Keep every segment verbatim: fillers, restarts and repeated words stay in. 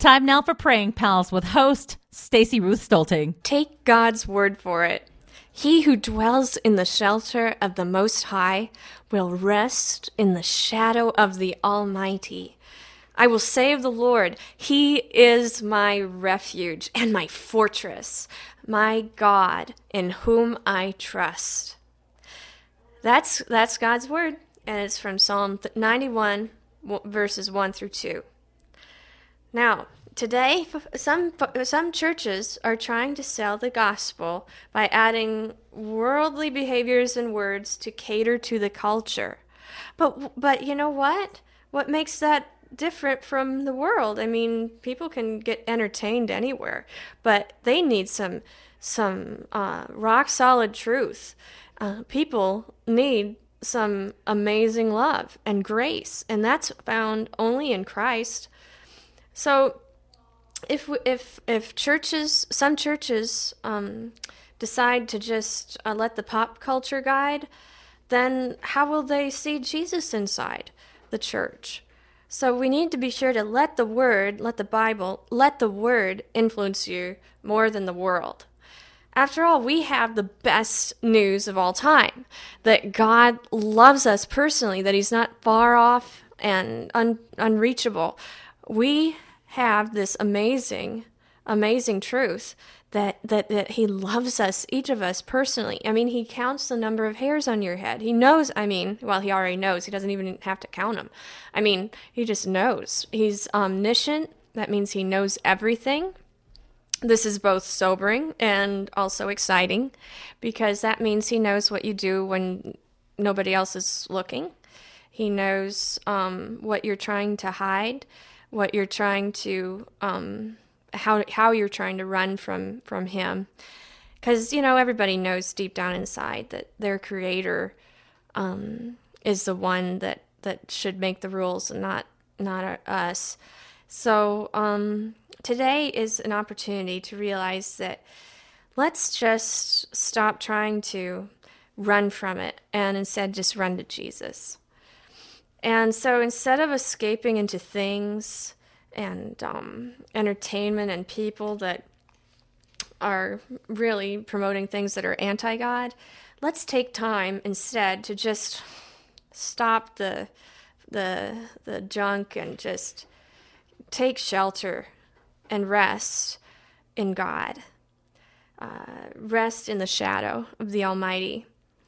Time now for Praying Pals with host Stacy Ruth Stolting. Take God's word for it. He who dwells in the shelter of the Most High will rest in the shadow of the Almighty. I will say of the Lord, He is my refuge and my fortress, my God in whom I trust. That's that's God's word, and it's from Psalm ninety-one, verses one through two. Now, today, some some churches are trying to sell the gospel by adding worldly behaviors and words to cater to the culture. But but you know what? What makes that different from the world? I mean, people can get entertained anywhere, but they need some some uh, rock solid truth. Uh, people need some amazing love and grace, and that's found only in Christ. So if if if churches, some churches um, decide to just uh, let the pop culture guide, then how will they see Jesus inside the church? So we need to be sure to let the Word, let the Bible, let the Word influence you more than the world. After all, we have the best news of all time, that God loves us personally, that He's not far off and un- unreachable. We have this amazing, amazing truth that, that, that He loves us, each of us personally. I mean, He counts the number of hairs on your head. He knows, I mean, well, He already knows. He doesn't even have to count them. I mean, He just knows. He's omniscient. That means He knows everything. This is both sobering and also exciting, because that means He knows what you do when nobody else is looking. He knows um, what you're trying to hide, what you're trying to, um, how how you're trying to run from, from Him. Because, you know, everybody knows deep down inside that their Creator um, is the one that, that should make the rules and not, not us. So um, today is an opportunity to realize that let's just stop trying to run from it and instead just run to Jesus. And so instead of escaping into things and um, entertainment and people that are really promoting things that are anti-God, let's take time instead to just stop the the the junk and just take shelter and rest in God. Uh, rest in the shadow of the Almighty.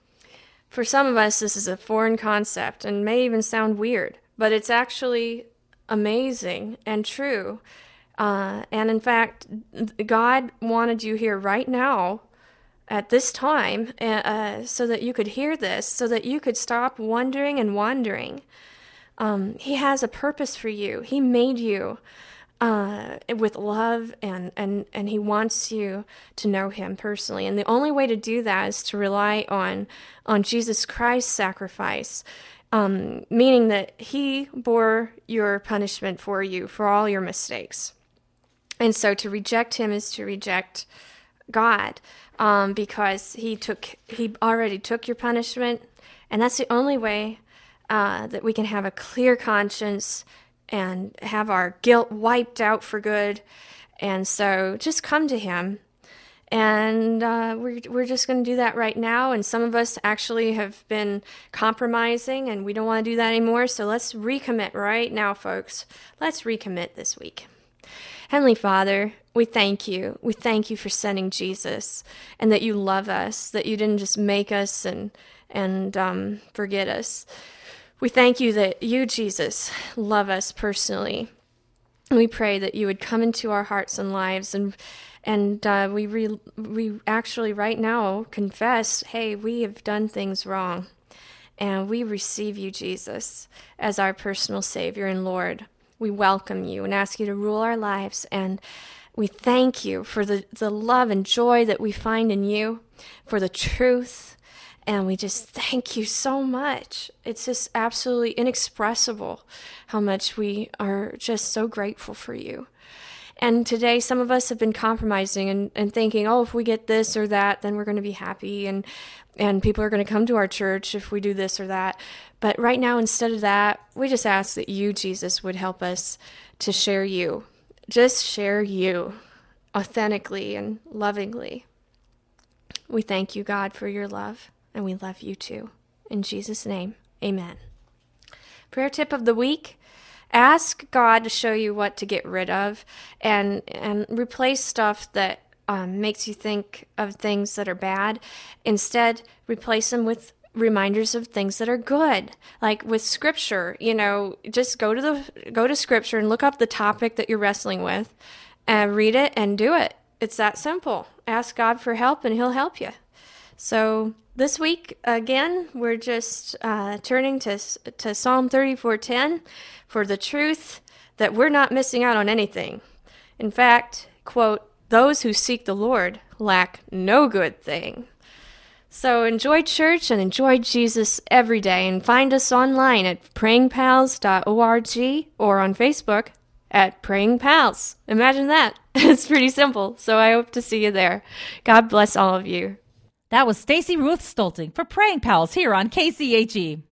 For some of us, this is a foreign concept and may even sound weird, but it's actually amazing and true. Uh, and in fact, God wanted you here right now at this time uh, so that you could hear this, so that you could stop wondering and wandering. Um, he has a purpose for you. He made you uh, with love, and, and, and He wants you to know Him personally. And the only way to do that is to rely on, on Jesus Christ's sacrifice, um, meaning that He bore your punishment for you, for all your mistakes. And so to reject Him is to reject God, um, because He took He already took your punishment, and that's the only way uh, that we can have a clear conscience and have our guilt wiped out for good. And so just come to Him. And uh, we're, we're just going to do that right now. And some of us actually have been compromising, and we don't want to do that anymore. So let's recommit right now, folks. Let's recommit this week. Heavenly Father, we thank you. We thank you for sending Jesus, and that you love us, that you didn't just make us and, and um, forget us. We thank you that you, Jesus, love us personally. We pray that you would come into our hearts and lives, and and uh, we re- we actually right now confess, hey, we have done things wrong, and we receive you, Jesus, as our personal Savior and Lord. We welcome you and ask you to rule our lives, and we thank you for the, the love and joy that we find in you, for the truth. And we just thank you so much. It's just absolutely inexpressible how much we are just so grateful for you. And today, some of us have been compromising and, and thinking, oh, if we get this or that, then we're going to be happy. And, and people are going to come to our church if we do this or that. But right now, instead of that, we just ask that you, Jesus, would help us to share you just share you authentically and lovingly. We thank you, God, for your love, and we love you too. In Jesus' name, amen. Prayer tip of the week: ask God to show you what to get rid of and and replace stuff that um, makes you think of things that are bad. Instead, replace them with reminders of things that are good. Like with scripture, you know, just go to the go to scripture and look up the topic that you're wrestling with and read it and do it. It's that simple. Ask God for help and he'll help you. So this week, again, we're just uh, turning to to Psalm thirty-four ten for the truth that we're not missing out on anything. In fact, quote, those who seek the Lord lack no good thing. So enjoy church and enjoy Jesus every day, and find us online at praying pals dot org or on Facebook at Praying Pals. Imagine that. It's pretty simple. So I hope to see you there. God bless all of you. That was Stacy Ruth Stolting for Praying Pals here on K C H E.